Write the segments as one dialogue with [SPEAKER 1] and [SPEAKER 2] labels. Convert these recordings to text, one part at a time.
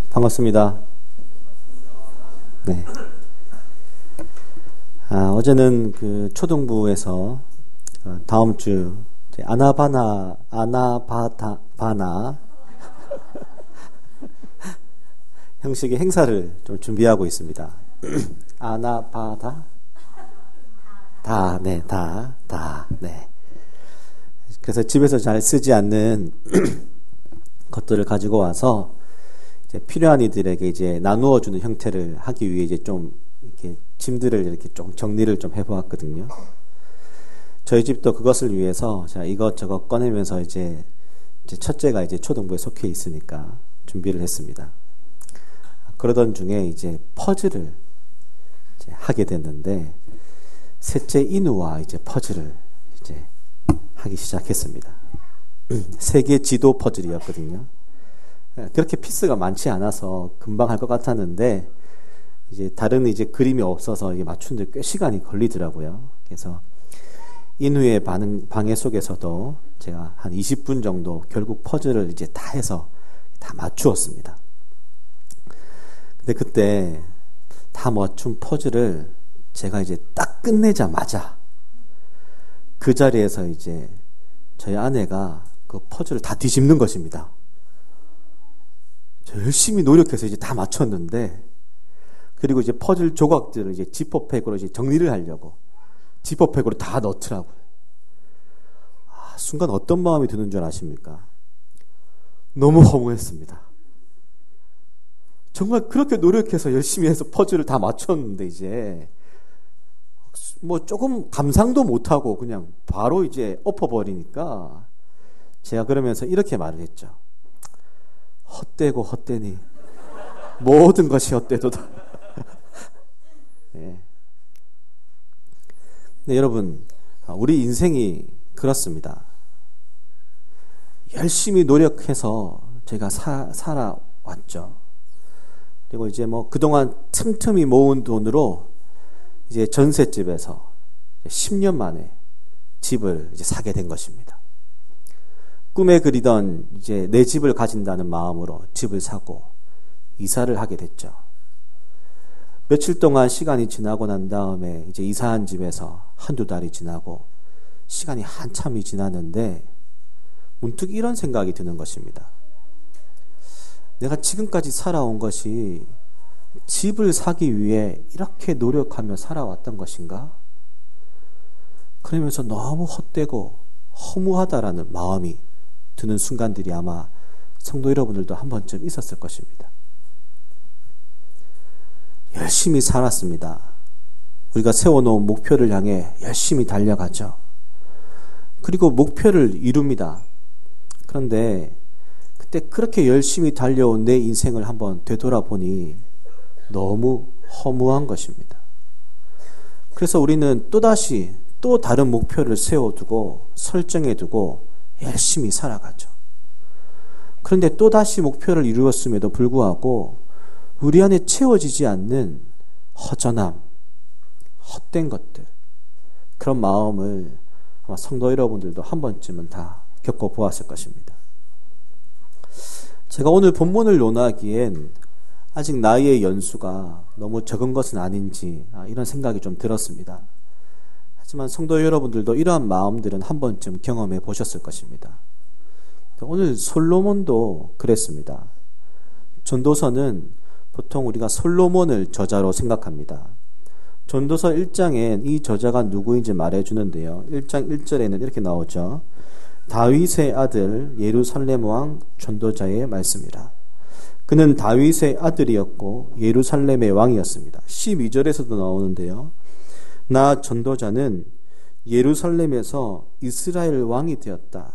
[SPEAKER 1] 반갑습니다. 네. 어제는 그 초등부에서 다음 주 아나바나 형식의 행사를 좀 준비하고 있습니다. 아나바다? 네. 그래서 집에서 잘 쓰지 않는 것들을 가지고 와서 이제 필요한 이들에게 이제 나누어주는 형태를 하기 위해 이제 좀 이렇게 짐들을 이렇게 좀 정리를 좀 해보았거든요. 저희 집도 그것을 위해서 자 이것저것 꺼내면서 이제 첫째가 이제 초등부에 속해 있으니까 준비를 했습니다. 그러던 중에 이제 퍼즐을 이제 하게 됐는데 셋째 인우와 이제 퍼즐을 이제 하기 시작했습니다. 세계 지도 퍼즐이었거든요. 그렇게 피스가 많지 않아서 금방 할 것 같았는데 이제 다른 이제 그림이 없어서 이게 맞추는데 꽤 시간이 걸리더라고요. 그래서 인후의 방해 속에서도 제가 한 20분 정도 결국 퍼즐을 이제 다 해서 다 맞추었습니다. 근데 그때 다 맞춘 퍼즐을 제가 이제 딱 끝내자마자 그 자리에서 이제 저희 아내가 그 퍼즐을 다 뒤집는 것입니다. 열심히 노력해서 이제 다 맞췄는데, 그리고 이제 퍼즐 조각들을 이제 지퍼백으로 이제 정리를 하려고 지퍼백으로 다 넣더라고요. 순간 어떤 마음이 드는 줄 아십니까? 너무 허무했습니다. 정말 그렇게 노력해서 열심히 해서 퍼즐을 다 맞췄는데 이제 뭐 조금 감상도 못하고 그냥 바로 이제 엎어버리니까 제가 그러면서 이렇게 말을 했죠. 헛되고 헛되니 모든 것이 헛되도다. 네. 네, 여러분, 우리 인생이 그렇습니다. 열심히 노력해서 제가 살아왔죠. 그리고 이제 뭐 그동안 틈틈이 모은 돈으로 이제 전셋집에서 10년 만에 집을 이제 사게 된 것입니다. 꿈에 그리던 이제 내 집을 가진다는 마음으로 집을 사고 이사를 하게 됐죠. 며칠 동안 시간이 지나고 난 다음에 이제 이사한 집에서 한두 달이 지나고 시간이 한참이 지났는데 문득 이런 생각이 드는 것입니다. 내가 지금까지 살아온 것이 집을 사기 위해 이렇게 노력하며 살아왔던 것인가? 그러면서 너무 헛되고 허무하다라는 마음이 드는 순간들이 아마 성도 여러분들도 한 번쯤 있었을 것입니다. 열심히 살았습니다. 우리가 세워놓은 목표를 향해 열심히 달려가죠. 그리고 목표를 이룹니다. 그런데 그때 그렇게 열심히 달려온 내 인생을 한번 되돌아보니 너무 허무한 것입니다. 그래서 우리는 또다시 또 다른 목표를 세워두고 설정해두고 열심히 살아가죠. 그런데 또다시 목표를 이루었음에도 불구하고 우리 안에 채워지지 않는 허전함, 헛된 것들, 그런 마음을 아마 성도 여러분들도 한 번쯤은 다 겪어보았을 것입니다. 제가 오늘 본문을 논하기엔 아직 나이의 연수가 너무 적은 것은 아닌지 이런 생각이 좀 들었습니다. 하지만 성도 여러분들도 이러한 마음들은 한 번쯤 경험해 보셨을 것입니다. 오늘 솔로몬도 그랬습니다. 전도서는 보통 우리가 솔로몬을 저자로 생각합니다. 전도서 1장엔 이 저자가 누구인지 말해주는데요. 1장 1절에는 이렇게 나오죠. 다윗의 아들 예루살렘 왕 전도자의 말씀이라. 그는 다윗의 아들이었고 예루살렘의 왕이었습니다. 12절에서도 나오는데요. 나 전도자는 예루살렘에서 이스라엘 왕이 되었다.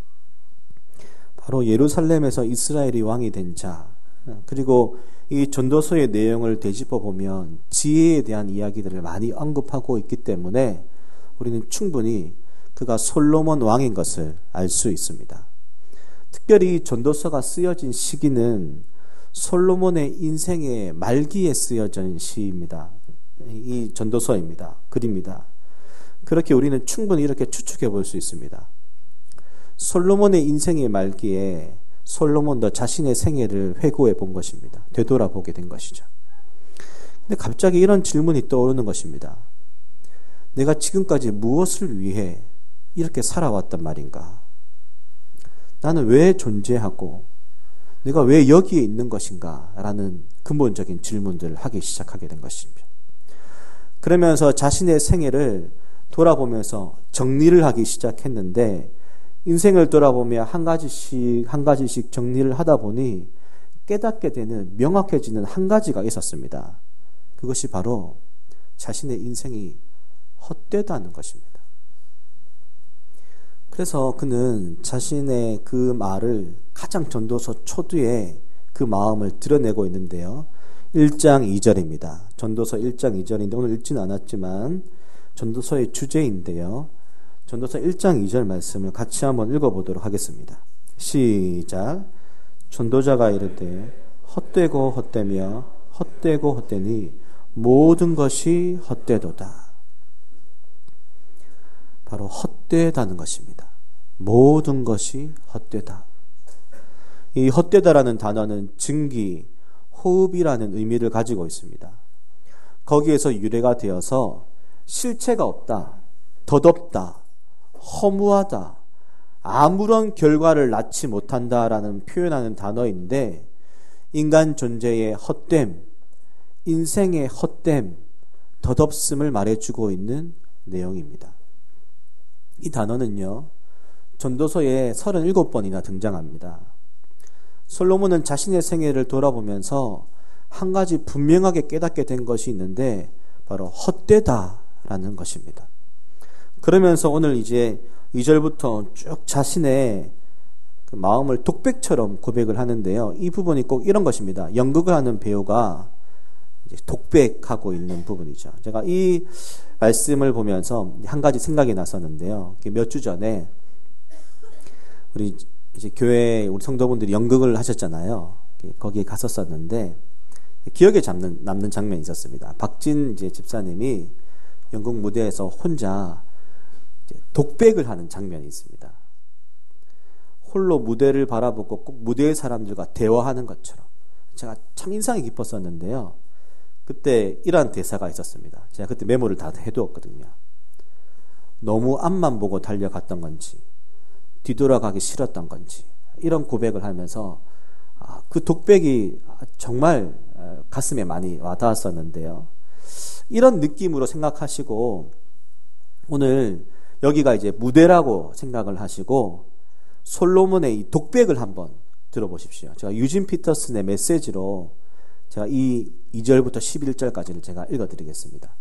[SPEAKER 1] 바로 예루살렘에서 이스라엘이 왕이 된 자. 그리고 이 전도서의 내용을 되짚어 보면 지혜에 대한 이야기들을 많이 언급하고 있기 때문에 우리는 충분히 그가 솔로몬 왕인 것을 알 수 있습니다. 특별히 전도서가 쓰여진 시기는 솔로몬의 인생의 말기에 쓰여진 시입니다. 이 전도서입니다. 글입니다. 그렇게 우리는 충분히 이렇게 추측해 볼 수 있습니다. 솔로몬의 인생의 말기에 솔로몬도 자신의 생애를 회고해 본 것입니다. 되돌아보게 된 것이죠. 근데 갑자기 이런 질문이 떠오르는 것입니다. 내가 지금까지 무엇을 위해 이렇게 살아왔단 말인가? 나는 왜 존재하고 내가 왜 여기에 있는 것인가? 라는 근본적인 질문들을 하기 시작하게 된 것입니다. 그러면서 자신의 생애를 돌아보면서 정리를 하기 시작했는데 인생을 돌아보며 한 가지씩 정리를 하다 보니 깨닫게 되는 명확해지는 한 가지가 있었습니다. 그것이 바로 자신의 인생이 헛되다는 것입니다. 그래서 그는 자신의 그 말을 가장 전도서 초두에 그 마음을 드러내고 있는데요. 1장 2절입니다. 전도서 1장 2절인데 오늘 읽지는 않았지만 전도서의 주제인데요. 전도서 1장 2절 말씀을 같이 한번 읽어보도록 하겠습니다. 시작. 전도자가 이르되 헛되고 헛되며 헛되고 헛되니 모든 것이 헛되도다. 바로 헛되다는 것입니다. 모든 것이 헛되다. 이 헛되다라는 단어는 증기, 호흡이라는 의미를 가지고 있습니다. 거기에서 유래가 되어서 실체가 없다, 덧없다, 허무하다, 아무런 결과를 낳지 못한다라는 표현하는 단어인데 인간 존재의 헛됨, 인생의 헛됨, 덧없음을 말해주고 있는 내용입니다. 이 단어는요, 전도서에 37번이나 등장합니다. 솔로몬은 자신의 생애를 돌아보면서 한 가지 분명하게 깨닫게 된 것이 있는데 바로 헛되다라는 것입니다. 그러면서 오늘 이제 2절부터 쭉 자신의 그 마음을 독백처럼 고백을 하는데요. 이 부분이 꼭 이런 것입니다. 연극을 하는 배우가 이제 독백하고 있는 부분이죠. 제가 이 말씀을 보면서 한 가지 생각이 났었는데요. 몇 주 전에 우리 이제 교회 우리 성도분들이 연극을 하셨잖아요. 거기에 갔었었는데 기억에 남는 장면이 있었습니다. 박진 이제 집사님이 연극 무대에서 혼자 이제 독백을 하는 장면이 있습니다. 홀로 무대를 바라보고 꼭 무대의 사람들과 대화하는 것처럼 제가 참 인상이 깊었었는데요. 그때 이러한 대사가 있었습니다. 제가 그때 메모를 다 해두었거든요. 너무 앞만 보고 달려갔던 건지 뒤돌아가기 싫었던 건지 이런 고백을 하면서 그 독백이 정말 가슴에 많이 와닿았었는데요. 이런 느낌으로 생각하시고 오늘 여기가 이제 무대라고 생각을 하시고 솔로몬의 이 독백을 한번 들어보십시오. 제가 유진 피터슨의 메시지로 제가 이 2절부터 11절까지를 제가 읽어드리겠습니다.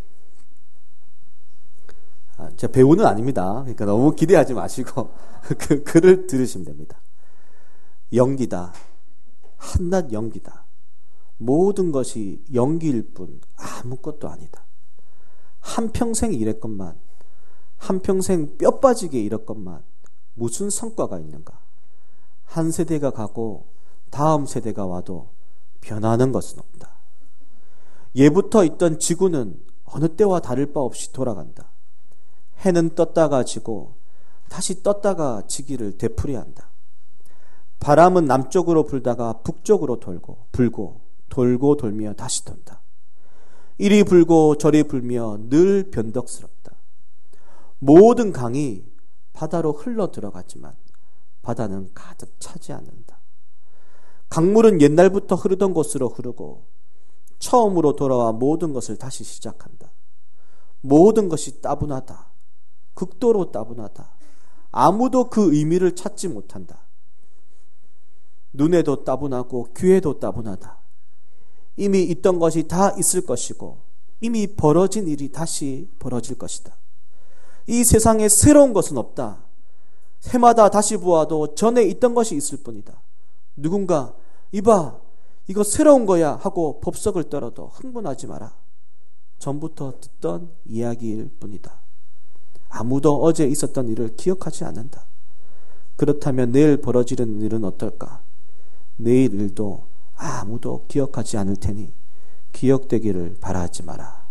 [SPEAKER 1] 제가 배우는 아닙니다. 그러니까 너무 기대하지 마시고 그 글을 들으시면 됩니다. 연기다. 한낱 연기다. 모든 것이 연기일 뿐 아무것도 아니다. 한평생 일했건만 한평생 뼈 빠지게 일했건만 무슨 성과가 있는가. 한 세대가 가고 다음 세대가 와도 변하는 것은 없다. 예부터 있던 지구는 어느 때와 다를 바 없이 돌아간다. 해는 떴다가 지고 다시 떴다가 지기를 되풀이한다. 바람은 남쪽으로 불다가 북쪽으로 불고 돌고 돌며 다시 돈다. 이리 불고 저리 불며 늘 변덕스럽다. 모든 강이 바다로 흘러 들어갔지만 바다는 가득 차지 않는다. 강물은 옛날부터 흐르던 곳으로 흐르고 처음으로 돌아와 모든 것을 다시 시작한다. 모든 것이 따분하다. 극도로 따분하다. 아무도 그 의미를 찾지 못한다. 눈에도 따분하고 귀에도 따분하다. 이미 있던 것이 다 있을 것이고 이미 벌어진 일이 다시 벌어질 것이다. 이 세상에 새로운 것은 없다. 해마다 다시 보아도 전에 있던 것이 있을 뿐이다. 누군가 이봐 이거 새로운 거야 하고 법석을 떨어도 흥분하지 마라. 전부터 듣던 이야기일 뿐이다. 아무도 어제 있었던 일을 기억하지 않는다. 그렇다면 내일 벌어지는 일은 어떨까? 내일 일도 아무도 기억하지 않을 테니 기억되기를 바라지 마라.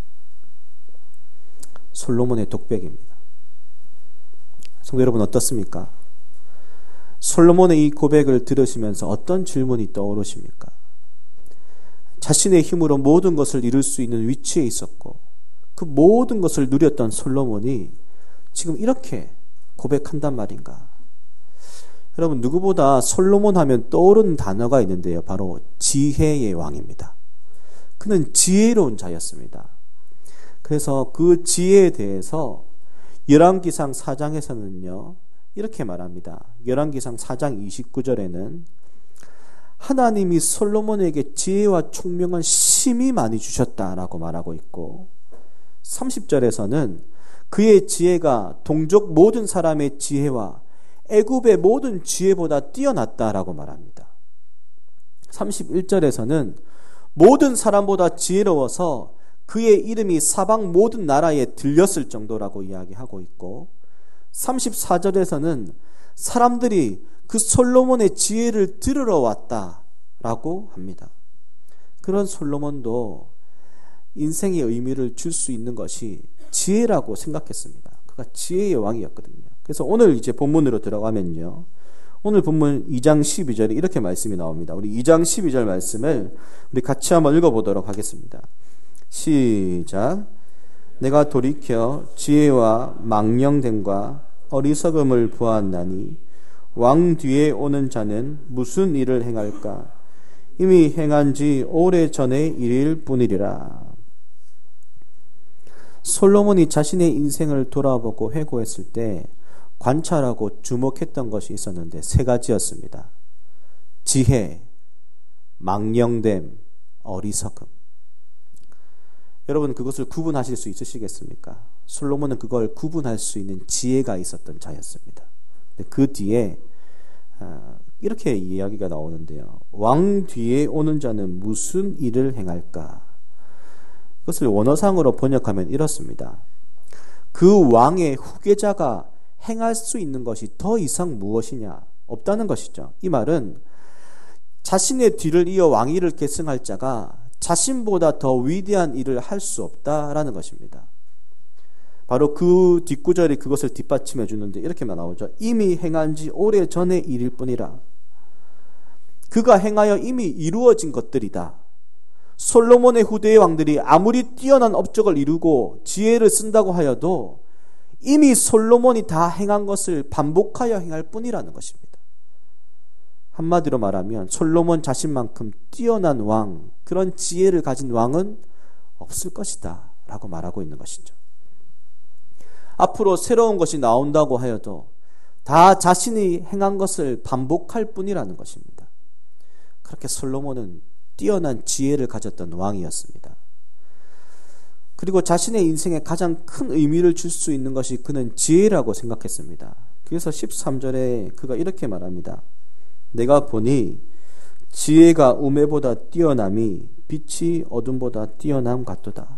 [SPEAKER 1] 솔로몬의 독백입니다. 성도 여러분 어떻습니까? 솔로몬의 이 고백을 들으시면서 어떤 질문이 떠오르십니까? 자신의 힘으로 모든 것을 이룰 수 있는 위치에 있었고 그 모든 것을 누렸던 솔로몬이 지금 이렇게 고백한단 말인가? 여러분, 누구보다 솔로몬 하면 떠오르는 단어가 있는데요. 바로 지혜의 왕입니다. 그는 지혜로운 자였습니다. 그래서 그 지혜에 대해서 열왕기상 4장에서는요. 이렇게 말합니다. 열왕기상 4장 29절에는 하나님이 솔로몬에게 지혜와 총명을 심히 많이 주셨다라고 말하고 있고 30절에서는 그의 지혜가 동족 모든 사람의 지혜와 애굽의 모든 지혜보다 뛰어났다라고 말합니다. 31절에서는 모든 사람보다 지혜로워서 그의 이름이 사방 모든 나라에 들렸을 정도라고 이야기하고 있고 34절에서는 사람들이 그 솔로몬의 지혜를 들으러 왔다라고 합니다. 그런 솔로몬도 인생의 의미를 줄 수 있는 것이 지혜라고 생각했습니다. 그가 지혜의 왕이었거든요. 그래서 오늘 이제 본문으로 들어가면요. 오늘 본문 2장 12절에 이렇게 말씀이 나옵니다. 우리 2장 12절 말씀을 우리 같이 한번 읽어보도록 하겠습니다. 시작. 내가 돌이켜 지혜와 망령됨과 어리석음을 보았나니 왕 뒤에 오는 자는 무슨 일을 행할까? 이미 행한 지 오래전의 일일 뿐이리라. 솔로몬이 자신의 인생을 돌아보고 회고했을 때 관찰하고 주목했던 것이 있었는데 세 가지였습니다. 지혜, 망령됨, 어리석음. 여러분, 그것을 구분하실 수 있으시겠습니까? 솔로몬은 그걸 구분할 수 있는 지혜가 있었던 자였습니다. 그 뒤에 이렇게 이야기가 나오는데요. 왕 뒤에 오는 자는 무슨 일을 행할까? 그것을 원어상으로 번역하면 이렇습니다. 그 왕의 후계자가 행할 수 있는 것이 더 이상 무엇이냐? 없다는 것이죠. 이 말은 자신의 뒤를 이어 왕위를 계승할 자가 자신보다 더 위대한 일을 할 수 없다라는 것입니다. 바로 그 뒷구절이 그것을 뒷받침해 주는데 이렇게만 나오죠. 이미 행한 지 오래전의 일일 뿐이라. 그가 행하여 이미 이루어진 것들이다. 솔로몬의 후대의 왕들이 아무리 뛰어난 업적을 이루고 지혜를 쓴다고 하여도 이미 솔로몬이 다 행한 것을 반복하여 행할 뿐이라는 것입니다. 한마디로 말하면 솔로몬 자신만큼 뛰어난 왕, 그런 지혜를 가진 왕은 없을 것이다 라고 말하고 있는 것이죠. 앞으로 새로운 것이 나온다고 하여도 다 자신이 행한 것을 반복할 뿐이라는 것입니다. 그렇게 솔로몬은 뛰어난 지혜를 가졌던 왕이었습니다. 그리고 자신의 인생에 가장 큰 의미를 줄 수 있는 것이 그는 지혜라고 생각했습니다. 그래서 13절에 그가 이렇게 말합니다. 내가 보니 지혜가 우매보다 뛰어남이 빛이 어둠보다 뛰어남 같도다.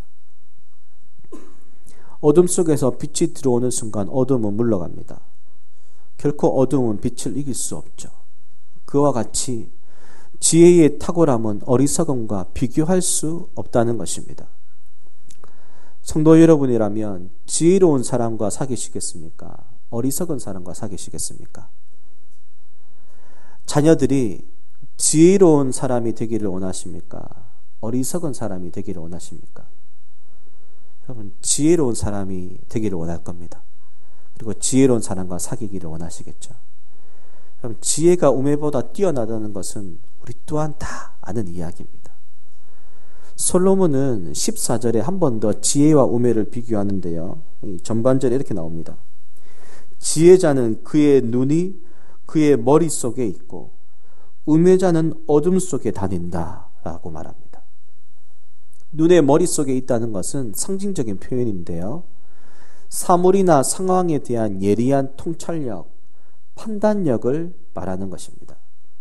[SPEAKER 1] 어둠 속에서 빛이 들어오는 순간 어둠은 물러갑니다. 결코 어둠은 빛을 이길 수 없죠. 그와 같이 지혜의 탁월함은 어리석음과 비교할 수 없다는 것입니다. 성도 여러분이라면 지혜로운 사람과 사귀시겠습니까? 어리석은 사람과 사귀시겠습니까? 자녀들이 지혜로운 사람이 되기를 원하십니까? 어리석은 사람이 되기를 원하십니까? 여러분, 지혜로운 사람이 되기를 원할 겁니다. 그리고 지혜로운 사람과 사귀기를 원하시겠죠. 여러분, 지혜가 우매보다 뛰어나다는 것은 우리 또한 다 아는 이야기입니다. 솔로몬은 14절에 한 번 더 지혜와 우매를 비교하는데요. 전반절에 이렇게 나옵니다. 지혜자는 그의 눈이 그의 머릿속에 있고 우매자는 어둠 속에 다닌다 라고 말합니다. 눈의 머릿속에 있다는 것은 상징적인 표현인데요. 사물이나 상황에 대한 예리한 통찰력, 판단력을 말하는 것입니다.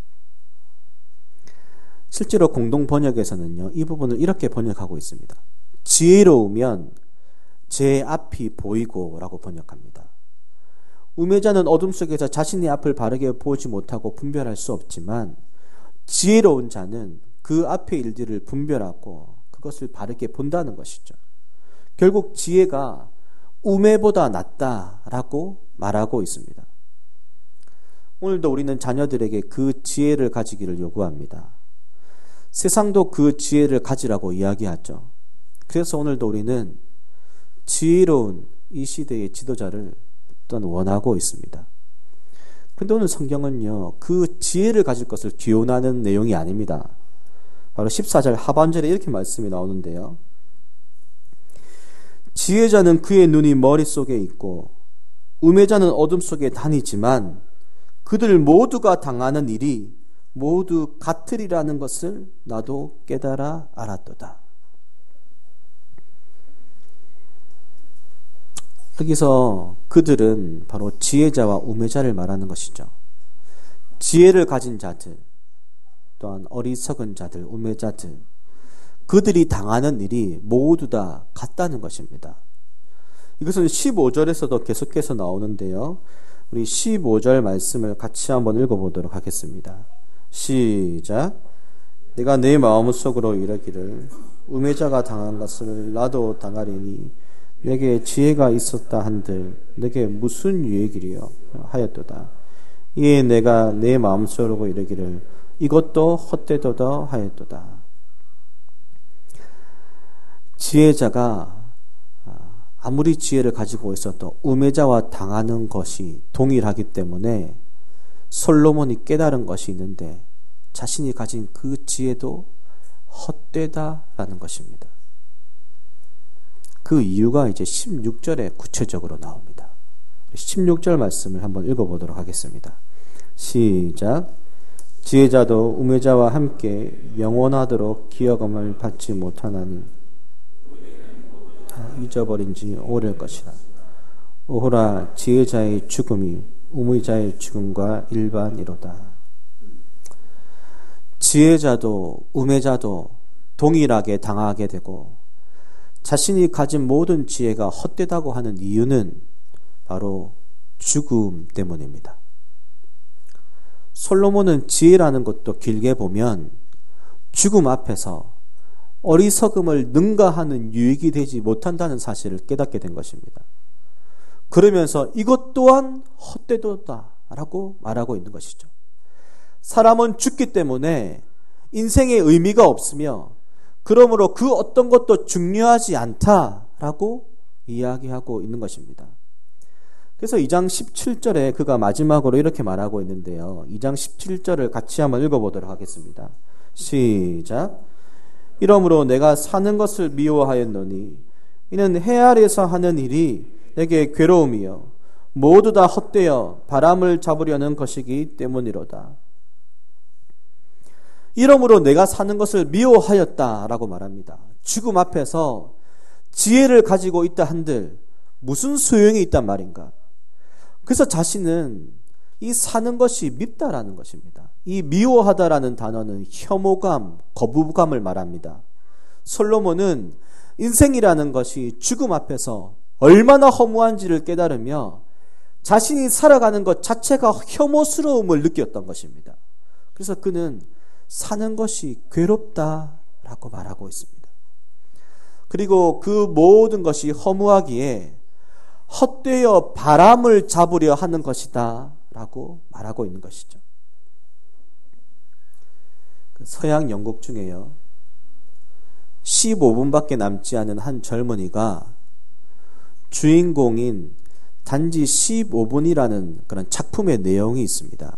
[SPEAKER 1] 실제로 공동 번역에서는요, 이 부분을 이렇게 번역하고 있습니다. 지혜로우면 제 앞이 보이고 라고 번역합니다. 우매자는 어둠 속에서 자신의 앞을 바르게 보지 못하고 분별할 수 없지만 지혜로운 자는 그 앞의 일들을 분별하고 그것을 바르게 본다는 것이죠. 결국 지혜가 우매보다 낫다라고 말하고 있습니다. 오늘도 우리는 자녀들에게 그 지혜를 가지기를 요구합니다. 세상도 그 지혜를 가지라고 이야기하죠. 그래서 오늘도 우리는 지혜로운 이 시대의 지도자를 또한 원하고 있습니다. 그런데 오늘 성경은요, 그 지혜를 가질 것을 기원하는 내용이 아닙니다. 바로 14절 하반절에 이렇게 말씀이 나오는데요. 지혜자는 그의 눈이 머릿속에 있고 우매자는 어둠 속에 다니지만 그들 모두가 당하는 일이 모두 같으리라는 것을 나도 깨달아 알았도다. 여기서 그들은 바로 지혜자와 우매자를 말하는 것이죠. 지혜를 가진 자들, 또한 어리석은 자들, 우매자들, 그들이 당하는 일이 모두 다 같다는 것입니다. 이것은 15절에서도 계속해서 나오는데요. 우리 15절 말씀을 같이 한번 읽어보도록 하겠습니다. 시작. 내가 내 마음속으로 이르기를 우매자가 당한 것을 나도 당하리니 내게 지혜가 있었다 한들 내게 무슨 유익이리요 하였도다. 이에 내가 내 마음속으로 이르기를 이것도 헛되도다 하였도다. 지혜자가 아무리 지혜를 가지고 있어도 우매자와 당하는 것이 동일하기 때문에 솔로몬이 깨달은 것이 있는데 자신이 가진 그 지혜도 헛되다라는 것입니다. 그 이유가 이제 16절에 구체적으로 나옵니다. 16절 말씀을 한번 읽어보도록 하겠습니다. 시작. 지혜자도 우매자와 함께 영원하도록 기여금을 받지 못하나니 잊어버린 지 오래일 것이라. 오호라 지혜자의 죽음이 우매자의 죽음과 일반이로다. 지혜자도 우매자도 동일하게 당하게 되고 자신이 가진 모든 지혜가 헛되다고 하는 이유는 바로 죽음 때문입니다. 솔로몬은 지혜라는 것도 길게 보면 죽음 앞에서 어리석음을 능가하는 유익이 되지 못한다는 사실을 깨닫게 된 것입니다. 그러면서 이것 또한 헛되도다라고 말하고 있는 것이죠. 사람은 죽기 때문에 인생의 의미가 없으며 그러므로 그 어떤 것도 중요하지 않다라고 이야기하고 있는 것입니다. 그래서 2장 17절에 그가 마지막으로 이렇게 말하고 있는데요. 2장 17절을 같이 한번 읽어보도록 하겠습니다. 시작. 이러므로 내가 사는 것을 미워하였노니 이는 해 아래에서 하는 일이 내게 괴로움이요 모두 다 헛되어 바람을 잡으려는 것이기 때문이로다. 이러므로 내가 사는 것을 미워하였다라고 말합니다. 죽음 앞에서 지혜를 가지고 있다 한들 무슨 소용이 있단 말인가? 그래서 자신은 이 사는 것이 밉다라는 것입니다. 이 미워하다라는 단어는 혐오감, 거부감을 말합니다. 솔로몬은 인생이라는 것이 죽음 앞에서 얼마나 허무한지를 깨달으며 자신이 살아가는 것 자체가 혐오스러움을 느꼈던 것입니다. 그래서 그는 사는 것이 괴롭다라고 말하고 있습니다. 그리고 그 모든 것이 허무하기에 헛되어 바람을 잡으려 하는 것이다 라고 말하고 있는 것이죠. 서양 영국 중에요 15분밖에 남지 않은 한 젊은이가 주인공인 단지 15분이라는 그런 작품의 내용이 있습니다.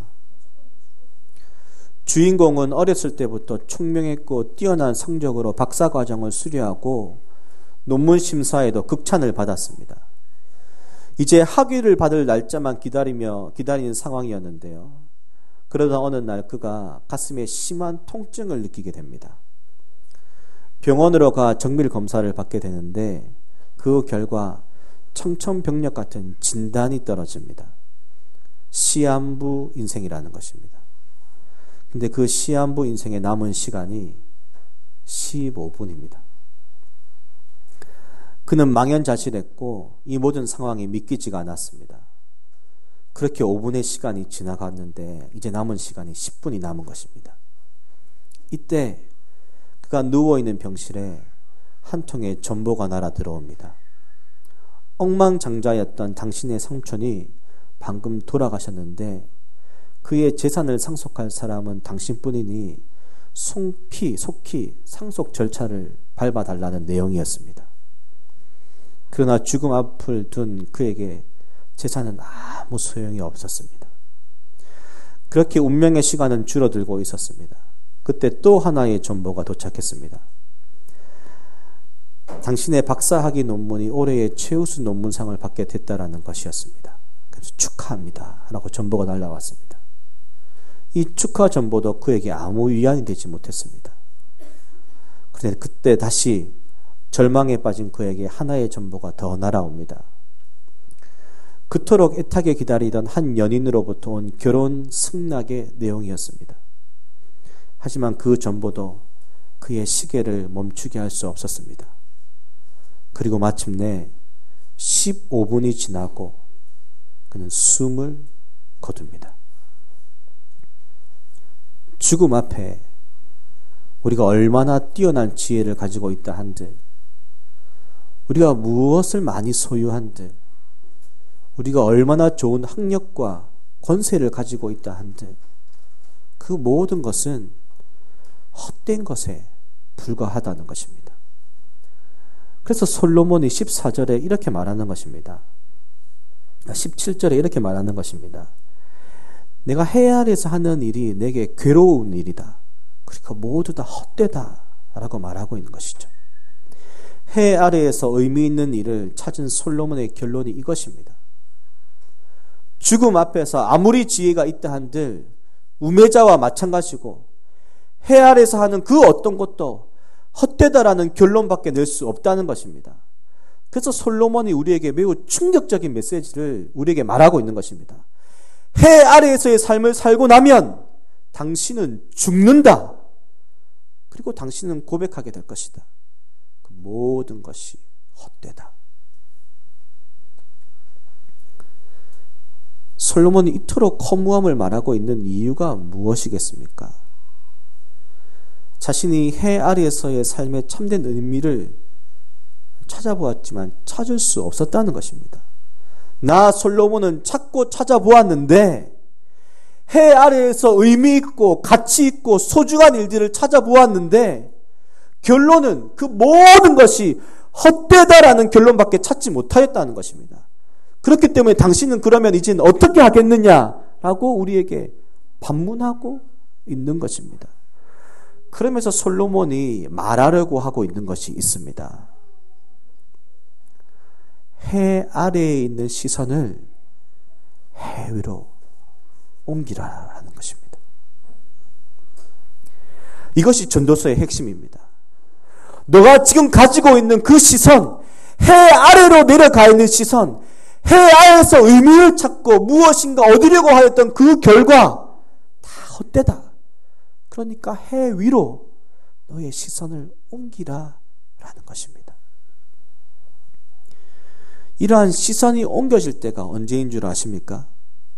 [SPEAKER 1] 주인공은 어렸을 때부터 총명했고 뛰어난 성적으로 박사과정을 수료하고 논문 심사에도 극찬을 받았습니다. 이제 학위를 받을 날짜만 기다리는 상황이었는데요. 그러다 어느 날 그가 가슴에 심한 통증을 느끼게 됩니다. 병원으로 가 정밀 검사를 받게 되는데 그 결과 청천벽력 같은 진단이 떨어집니다. 시한부 인생이라는 것입니다. 근데 그 시한부 인생에 남은 시간이 15분입니다. 그는 망연자실했고 이 모든 상황이 믿기지가 않았습니다. 그렇게 5분의 시간이 지나갔는데 이제 남은 시간이 10분이 남은 것입니다. 이때 그가 누워있는 병실에 한 통의 전보가 날아 들어옵니다. 억만장자였던 당신의 삼촌이 방금 돌아가셨는데 그의 재산을 상속할 사람은 당신뿐이니 속히 상속 절차를 밟아달라는 내용이었습니다. 그러나 죽음 앞을 둔 그에게 재산은 아무 소용이 없었습니다. 그렇게 운명의 시간은 줄어들고 있었습니다. 그때 또 하나의 정보가 도착했습니다. 당신의 박사학위 논문이 올해의 최우수 논문상을 받게 됐다라는 것이었습니다. 그래서 축하합니다 라고 정보가 날라왔습니다. 이 축하 정보도 그에게 아무 위안이 되지 못했습니다. 그런데 그때 다시 절망에 빠진 그에게 하나의 정보가 더 날아옵니다. 그토록 애타게 기다리던 한 연인으로부터 온 결혼 승낙의 내용이었습니다. 하지만 그 정보도 그의 시계를 멈추게 할 수 없었습니다. 그리고 마침내 15분이 지나고 그는 숨을 거둡니다. 죽음 앞에 우리가 얼마나 뛰어난 지혜를 가지고 있다 한들, 우리가 무엇을 많이 소유한들, 우리가 얼마나 좋은 학력과 권세를 가지고 있다 한들, 그 모든 것은 헛된 것에 불과하다는 것입니다. 그래서 솔로몬이 14절에 이렇게 말하는 것입니다. 17절에 이렇게 말하는 것입니다. 내가 해 아래에서 하는 일이 내게 괴로운 일이다. 그러니까 모두 다 헛되다 라고 말하고 있는 것이죠. 해 아래에서 의미 있는 일을 찾은 솔로몬의 결론이 이것입니다. 죽음 앞에서 아무리 지혜가 있다 한들 우매자와 마찬가지고 해 아래에서 하는 그 어떤 것도 헛되다라는 결론밖에 낼 수 없다는 것입니다. 그래서 솔로몬이 우리에게 매우 충격적인 메시지를 우리에게 말하고 있는 것입니다. 해 아래에서의 삶을 살고 나면 당신은 죽는다. 그리고 당신은 고백하게 될 것이다. 그 모든 것이 헛되다. 솔로몬이 이토록 허무함을 말하고 있는 이유가 무엇이겠습니까? 자신이 해 아래에서의 삶의 참된 의미를 찾아보았지만 찾을 수 없었다는 것입니다. 나 솔로몬은 찾고 찾아보았는데 해 아래에서 의미 있고 가치 있고 소중한 일들을 찾아보았는데 결론은 그 모든 것이 헛되다라는 결론밖에 찾지 못하였다는 것입니다. 그렇기 때문에 당신은 그러면 이제는 어떻게 하겠느냐라고 우리에게 반문하고 있는 것입니다. 그러면서 솔로몬이 말하려고 하고 있는 것이 있습니다. 해 아래에 있는 시선을 해 위로 옮기라라는 것입니다. 이것이 전도서의 핵심입니다. 너가 지금 가지고 있는 그 시선, 해 아래로 내려가 있는 시선, 해 아래에서 의미를 찾고 무엇인가 얻으려고 하였던 그 결과 다 헛되다. 그러니까 해 위로 너의 시선을 옮기라라는 것입니다. 이러한 시선이 옮겨질 때가 언제인 줄 아십니까?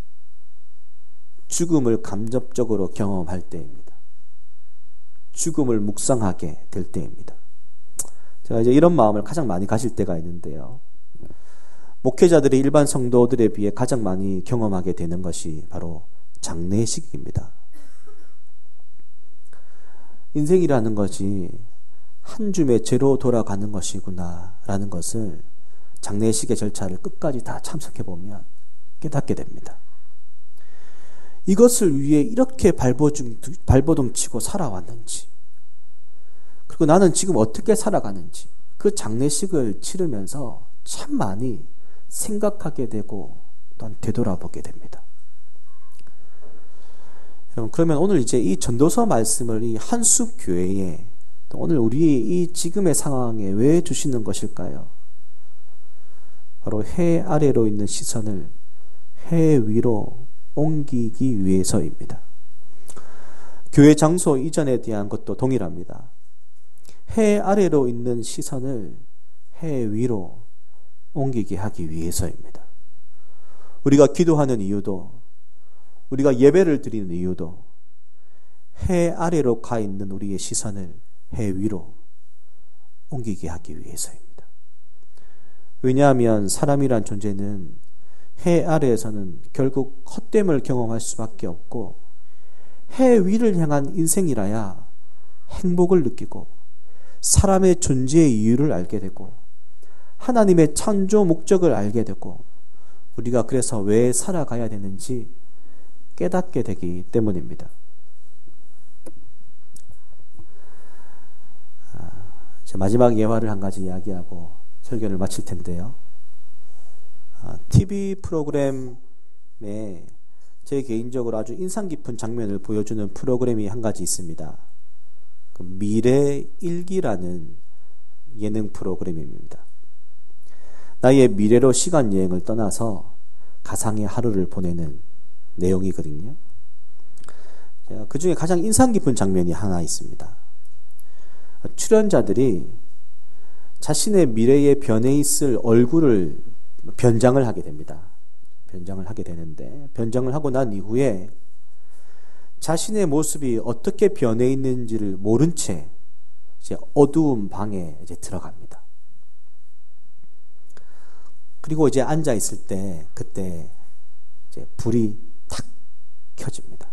[SPEAKER 1] 죽음을 감접적으로 경험할 때입니다. 죽음을 묵상하게 될 때입니다. 제가 이제 이런 마음을 가장 많이 가질 때가 있는데요. 목회자들이 일반 성도들에 비해 가장 많이 경험하게 되는 것이 바로 장례식입니다. 인생이라는 것이 한 줌의 죄로 돌아가는 것이구나 라는 것을 장례식의 절차를 끝까지 다 참석해보면 깨닫게 됩니다. 이것을 위해 이렇게 발버둥치고 살아왔는지, 그리고 나는 지금 어떻게 살아가는지 그 장례식을 치르면서 참 많이 생각하게 되고 또한 되돌아보게 됩니다. 여러분, 그러면 오늘 이제 이 전도서 말씀을 이 한숲 교회에 또 오늘 우리 이 지금의 상황에 왜 주시는 것일까요? 바로 해 아래로 있는 시선을 해 위로 옮기기 위해서입니다. 교회 장소 이전에 대한 것도 동일합니다. 해 아래로 있는 시선을 해 위로 옮기게 하기 위해서입니다. 우리가 기도하는 이유도, 우리가 예배를 드리는 이유도 해 아래로 가 있는 우리의 시선을 해 위로 옮기게 하기 위해서입니다. 왜냐하면 사람이란 존재는 해 아래에서는 결국 헛됨을 경험할 수밖에 없고, 해 위를 향한 인생이라야 행복을 느끼고 사람의 존재의 이유를 알게 되고 하나님의 창조 목적을 알게 되고 우리가 그래서 왜 살아가야 되는지 깨닫게 되기 때문입니다. 마지막 예화를 한 가지 이야기하고 설교를 마칠 텐데요. TV 프로그램에 제 개인적으로 아주 인상 깊은 장면을 보여주는 프로그램이 한 가지 있습니다. 미래일기라는 예능 프로그램입니다. 나의 미래로 시간 여행을 떠나서 가상의 하루를 보내는 내용이거든요. 그 중에 가장 인상 깊은 장면이 하나 있습니다. 출연자들이 자신의 미래에 변해 있을 얼굴을 변장을 하게 됩니다. 변장을 하게 되는데, 변장을 하고 난 이후에 자신의 모습이 어떻게 변해 있는지를 모른 채 이제 어두운 방에 이제 들어갑니다. 그리고 이제 앉아 있을 때 그때 이제 불이 탁 켜집니다.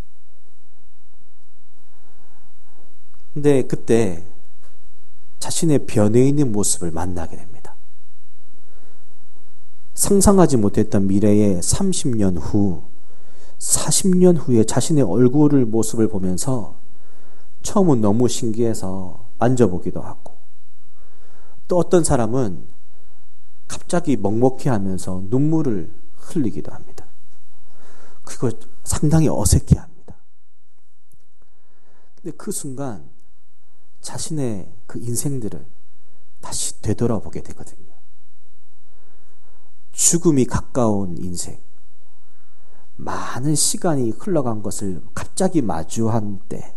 [SPEAKER 1] 근데 그때 자신의 변해 있는 모습을 만나게 됩니다. 상상하지 못했던 미래의 30년 후, 40년 후에 자신의 얼굴을 모습을 보면서 처음은 너무 신기해서 만져보기도 하고, 또 어떤 사람은 갑자기 먹먹해하면서 눈물을 흘리기도 합니다. 그거 상당히 어색해합니다. 근데 그 순간 자신의 그 인생들을 다시 되돌아보게 되거든요. 죽음이 가까운 인생, 많은 시간이 흘러간 것을 갑자기 마주한 때,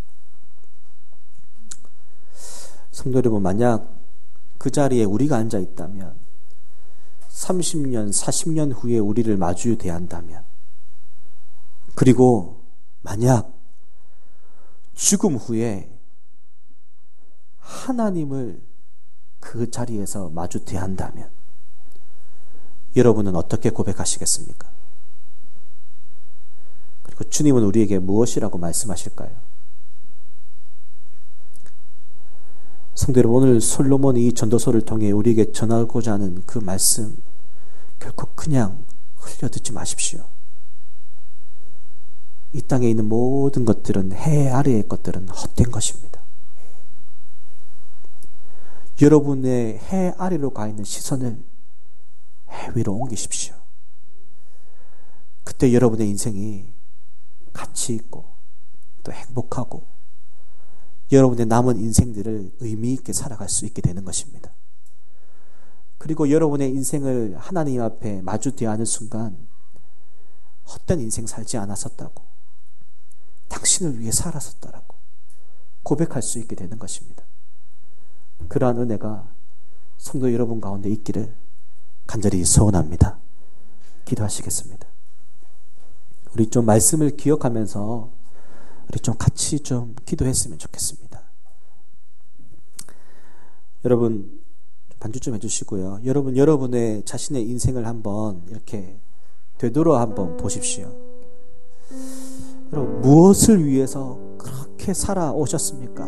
[SPEAKER 1] 성도 여러분, 만약 그 자리에 우리가 앉아 있다면 30년, 40년 후에 우리를 마주 대한다면, 그리고 만약 죽음 후에 하나님을 그 자리에서 마주 대한다면 여러분은 어떻게 고백하시겠습니까? 그리고 주님은 우리에게 무엇이라고 말씀하실까요? 성도 여러분, 오늘 솔로몬이 이 전도서를 통해 우리에게 전하고자 하는 그 말씀 결코 그냥 흘려듣지 마십시오. 이 땅에 있는 모든 것들은, 해 아래의 것들은 헛된 것입니다. 여러분의 해 아래로 가 있는 시선을 해 위로 옮기십시오. 그때 여러분의 인생이 가치 있고 또 행복하고 여러분의 남은 인생들을 의미 있게 살아갈 수 있게 되는 것입니다. 그리고 여러분의 인생을 하나님 앞에 마주 대하는 순간 헛된 인생 살지 않았었다고, 당신을 위해 살았었다라고 고백할 수 있게 되는 것입니다. 그러한 은혜가 성도 여러분 가운데 있기를 간절히 소원합니다. 기도하시겠습니다. 우리 좀 말씀을 기억하면서 우리 좀 같이 좀 기도했으면 좋겠습니다. 여러분 반주 좀 해주시고요. 여러분의 자신의 인생을 한번 이렇게 되돌아 한번 보십시오. 여러분, 무엇을 위해서 그렇게 살아오셨습니까?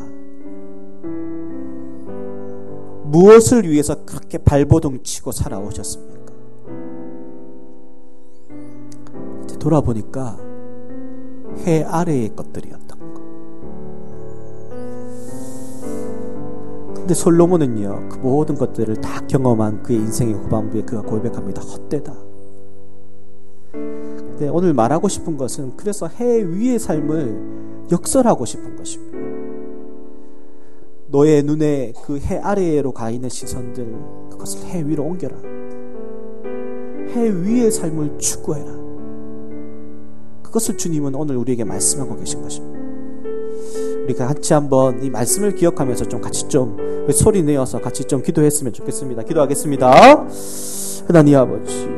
[SPEAKER 1] 무엇을 위해서 그렇게 발버둥 치고 살아오셨습니까? 돌아보니까 해 아래의 것들이었던 것. 근데 솔로몬은요, 그 모든 것들을 다 경험한 그의 인생의 후반부에 그가 고백합니다. 헛되다. 근데 오늘 말하고 싶은 것은, 그래서 해 위의 삶을 역설하고 싶은 것입니다. 너의 눈에 그 해 아래로 가 있는 시선들, 그것을 해 위로 옮겨라. 해 위의 삶을 추구해라. 그것을 주님은 오늘 우리에게 말씀하고 계신 것입니다. 우리가 같이 한번 이 말씀을 기억하면서 좀 같이 좀 소리 내어서 같이 좀 기도했으면 좋겠습니다. 기도하겠습니다. 하나님 아버지,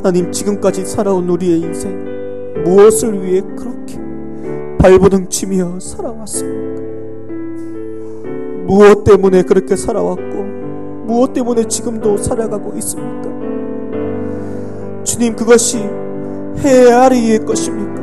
[SPEAKER 1] 하나님, 지금까지 살아온 우리의 인생 무엇을 위해 그렇게 발버둥 치며 살아왔습니까? 무엇 때문에 그렇게 살아왔고 무엇 때문에 지금도 살아가고 있습니까? 주님, 그것이 해 아래의 것입니까?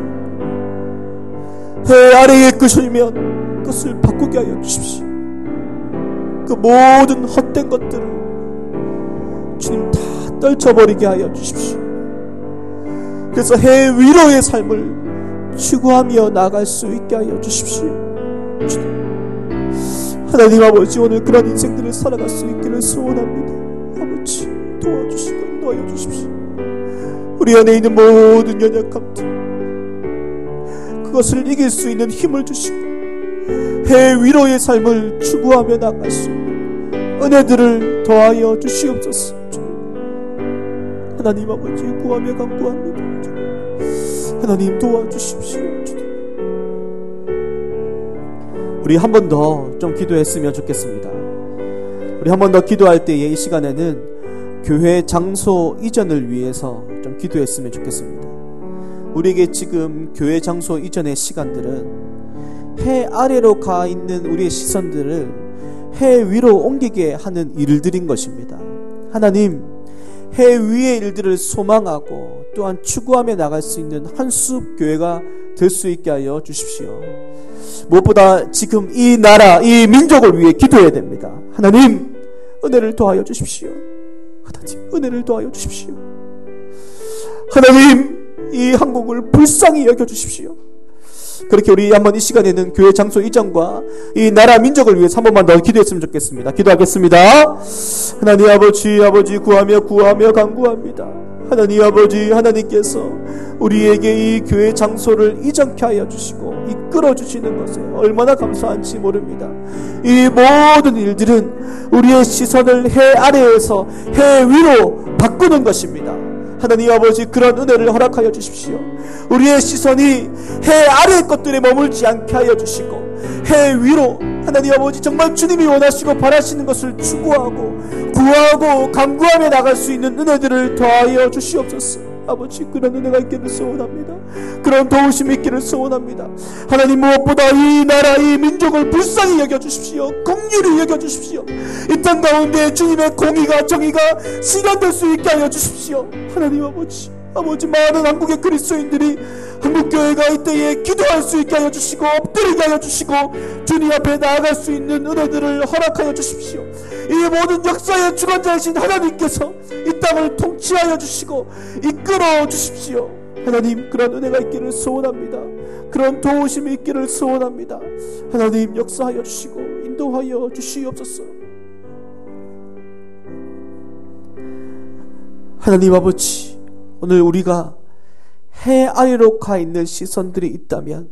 [SPEAKER 1] 해 아래의 것이면 그것을 바꾸게 하여 주십시오. 그 모든 헛된 것들을 주님 다 떨쳐버리게 하여 주십시오. 그래서 해 위로의 삶을 추구하며 나갈 수 있게 하여 주십시오. 주님, 하나님 아버지, 오늘 그런 인생들을 살아갈 수 있기를 소원합니다. 아버지, 도와주시고 인도하여 주십시오. 우리 안에 있는 모든 연약함들, 그것을 이길 수 있는 힘을 주시고 해 위로의 삶을 추구하며 나갈 수 있는 은혜들을 더하여 주시옵소서. 하나님 아버지, 구하며 간구합니다. 하나님, 도와주십시오. 우리 한 번 더 좀 기도했으면 좋겠습니다. 우리 한 번 더 기도할 때에 이 시간에는 교회 장소 이전을 위해서 좀 기도했으면 좋겠습니다. 우리에게 지금 교회 장소 이전의 시간들은 해 아래로 가 있는 우리의 시선들을 해 위로 옮기게 하는 일들인 것입니다. 하나님, 해 위의 일들을 소망하고 또한 추구하며 나갈 수 있는 한숲 교회가 될 수 있게 하여 주십시오. 무엇보다 지금 이 나라, 이 민족을 위해 기도해야 됩니다. 하나님, 은혜를 더하여 주십시오. 하나님, 은혜를 더하여 주십시오. 하나님, 이 한국을 불쌍히 여겨주십시오. 그렇게 우리 한번 이 시간에는 교회 장소 이전과 이 나라 민족을 위해서 한 번만 더 기도했으면 좋겠습니다. 기도하겠습니다. 하나님 아버지, 구하며 간구합니다. 하나님 아버지, 하나님께서 우리에게 이 교회 장소를 이전케 하여 주시고 이끌어 주시는 것에 얼마나 감사한지 모릅니다. 이 모든 일들은 우리의 시선을 해 아래에서 해 위로 바꾸는 것입니다. 하나님 아버지, 그런 은혜를 허락하여 주십시오. 우리의 시선이 해 아래의 것들에 머물지 않게 하여 주시고 해 위로, 하나님 아버지, 정말 주님이 원하시고 바라시는 것을 추구하고 구하고 간구하며 나갈 수 있는 은혜들을 더하여 주시옵소서. 아버지, 그런 은혜가 있기를 소원합니다. 그런 도우심이 있기를 소원합니다. 하나님, 무엇보다 이 나라, 이 민족을 불쌍히 여겨주십시오. 긍휼히 여겨주십시오. 이 땅 가운데 주님의 공의가, 정의가 실현될 수 있게 하여 주십시오. 하나님 아버지, 많은 한국의 그리스도인들이 한국교회가 이때에 기도할 수 있게 하여 주시고 엎드리게 하여 주시고 주님 앞에 나아갈 수 있는 은혜들을 허락하여 주십시오. 이 모든 역사의 주관자이신 하나님께서 이 땅을 통치하여 주시고 이끌어 주십시오. 하나님, 그런 은혜가 있기를 소원합니다. 그런 도우심이 있기를 소원합니다. 하나님, 역사하여 주시고 인도하여 주시옵소서. 하나님 아버지, 오늘 우리가 해 아래로 가 있는 시선들이 있다면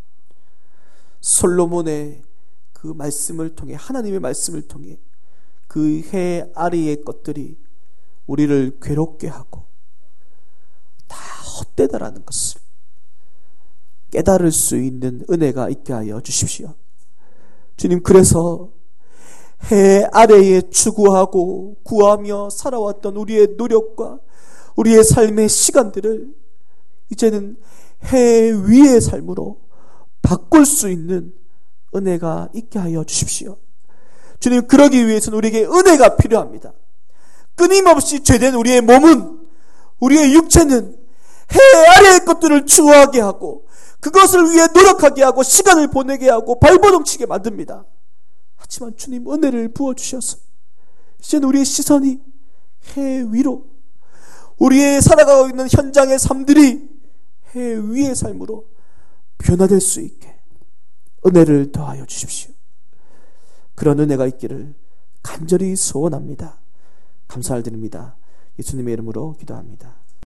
[SPEAKER 1] 솔로몬의 그 말씀을 통해, 하나님의 말씀을 통해 그 해 아래의 것들이 우리를 괴롭게 하고 다 헛되다라는 것을 깨달을 수 있는 은혜가 있게 하여 주십시오. 주님, 그래서 해 아래에 추구하고 구하며 살아왔던 우리의 노력과 우리의 삶의 시간들을 이제는 해 위의 삶으로 바꿀 수 있는 은혜가 있게 하여 주십시오. 주님, 그러기 위해서는 우리에게 은혜가 필요합니다. 끊임없이 죄된 우리의 몸은, 우리의 육체는 해 아래의 것들을 추구하게 하고 그것을 위해 노력하게 하고 시간을 보내게 하고 발버둥 치게 만듭니다. 하지만 주님, 은혜를 부어주셔서 이제는 우리의 시선이 해 위로, 우리의 살아가고 있는 현장의 삶들이 해 위의 삶으로 변화될 수 있게 은혜를 더하여 주십시오. 그런 은혜가 있기를 간절히 소원합니다. 감사를 드립니다. 예수님의 이름으로 기도합니다.